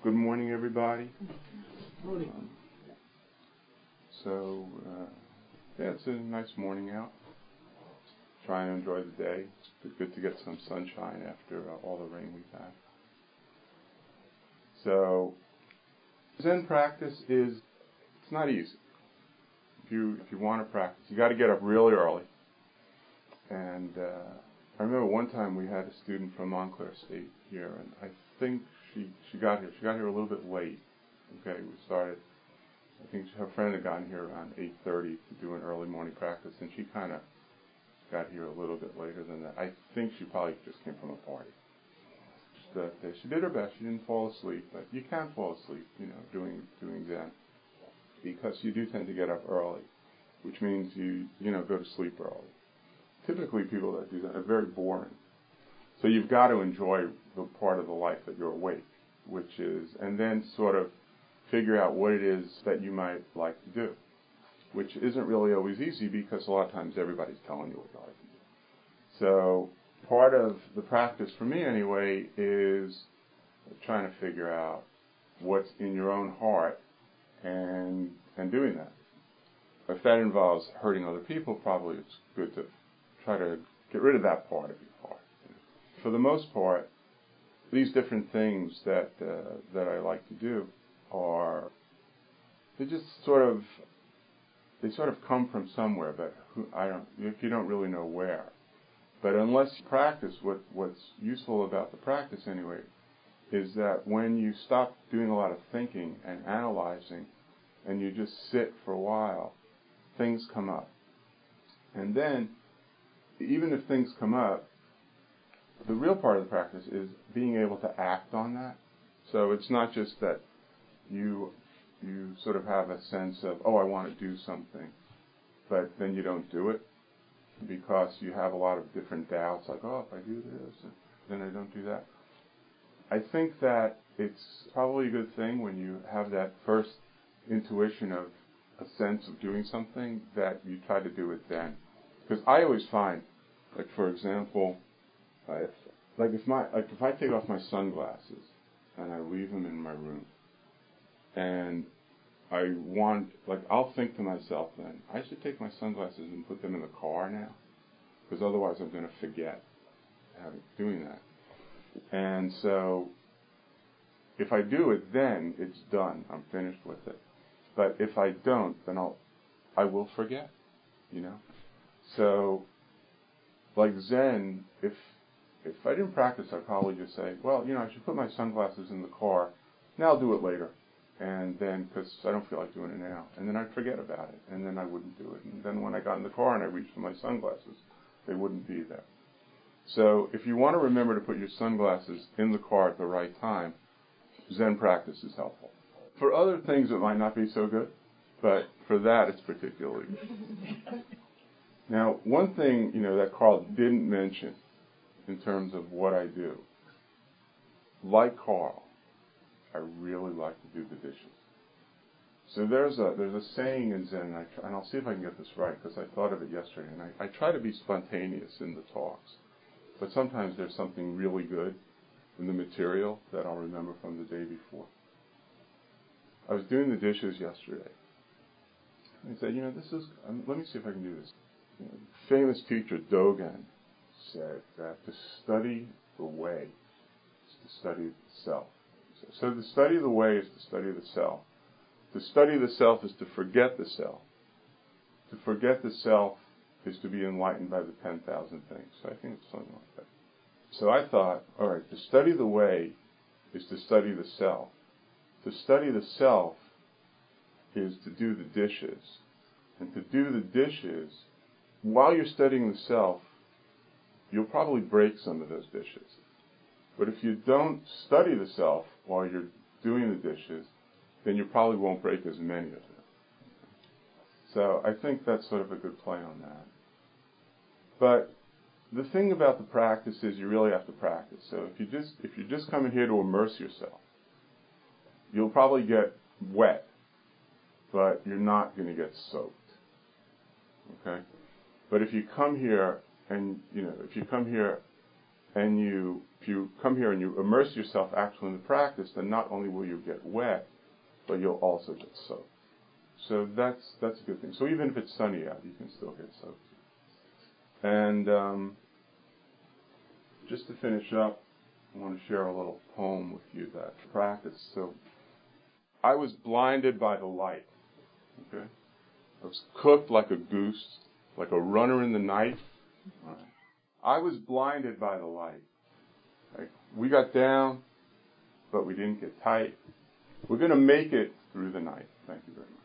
Good morning, everybody. Morning. It's a nice morning out. Trying to enjoy the day. It's good to get some sunshine after all the rain we've had. So, Zen practice it's not easy. If you want to practice, you got to get up really early. And I remember one time we had a student from Montclair State here, and I think she got here. She got here a little bit late. Okay, we started. I think her friend had gotten here around 8:30 to do an early morning practice, and she kind of got here a little bit later than that. I think she probably just came from a party. She did her best. She didn't fall asleep, but you can fall asleep, doing Zen, because you do tend to get up early, which means you go to sleep early. Typically, people that do that are very boring. So you've got to enjoy the part of the life that you're awake, and then sort of figure out what it is that you might like to do, which isn't really always easy because a lot of times everybody's telling you what you like to do. So part of the practice for me anyway is trying to figure out what's in your own heart and doing that. If that involves hurting other people, probably it's good to try to get rid of that part of your heart. For the most part, these different things that I like to do they sort of come from somewhere, but if you don't really know where. But unless you practice, what's useful about the practice anyway is that when you stop doing a lot of thinking and analyzing and you just sit for a while, things come up. And then, even if things come up, the real part of the practice is being able to act on that. So it's not just that you sort of have a sense of, I want to do something, but then you don't do it because you have a lot of different doubts, like, if I do this, then I don't do that. I think that it's probably a good thing when you have that first intuition of a sense of doing something that you try to do it then. Because I always find, like, for example, if I take off my sunglasses and I leave them in my room, and I'll think to myself then, I should take my sunglasses and put them in the car now, because otherwise I'm going to forget doing that. And so, if I do it then, it's done. I'm finished with it. But if I don't, then I will forget, So, like Zen, if I didn't practice, I'd probably just say, I should put my sunglasses in the car. Now I'll do it later. And then, because I don't feel like doing it now. And then I'd forget about it. And then I wouldn't do it. And then when I got in the car and I reached for my sunglasses, they wouldn't be there. So if you want to remember to put your sunglasses in the car at the right time, Zen practice is helpful. For other things, it might not be so good. But for that, it's particularly good. Now, one thing, that Carl didn't mention in terms of what I do, like Carl, I really like to do the dishes. So there's a saying in Zen, and I'll see if I can get this right, because I thought of it yesterday, and I try to be spontaneous in the talks. But sometimes there's something really good in the material that I'll remember from the day before. I was doing the dishes yesterday. And I said, let me see if I can do this. Famous teacher Dogen said that to study the way is to study the self. So to study the way is to study the self. To study the self is to forget the self. To forget the self is to be enlightened by the 10,000 things. So I think it's something like that. So I thought, all right, to study the way is to study the self. To study the self is to do the dishes. And to do the dishes, while you're studying the self, you'll probably break some of those dishes. But if you don't study the self while you're doing the dishes, then you probably won't break as many of them. So I think that's sort of a good play on that. But the thing about the practice is you really have to practice. So if you're just coming here to immerse yourself, you'll probably get wet, but you're not going to get soaked. Okay? But if you come here and and if you come here and you immerse yourself actually in the practice, then not only will you get wet, but you'll also get soaked. So that's a good thing. So even if it's sunny out, you can still get soaked. And just to finish up, I want to share a little poem with you that I practice. So I was blinded by the light. Okay, I was cooked like a goose, like a runner in the night. Right. I was blinded by the light. Like, we got down, but we didn't get tight. We're going to make it through the night. Thank you very much.